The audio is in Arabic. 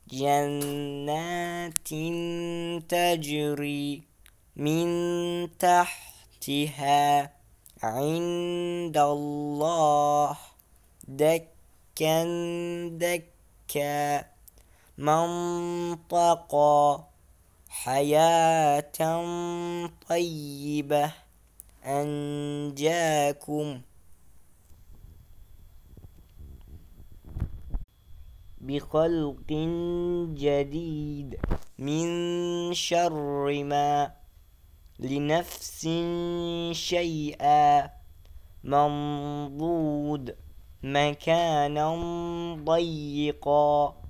جنات تجري من تحتها عند الله دكا دكا منطقا حياة طيبة أنجاكم بخلق جديد من شر ما لنفس شيئا منضود مكانا ضيقا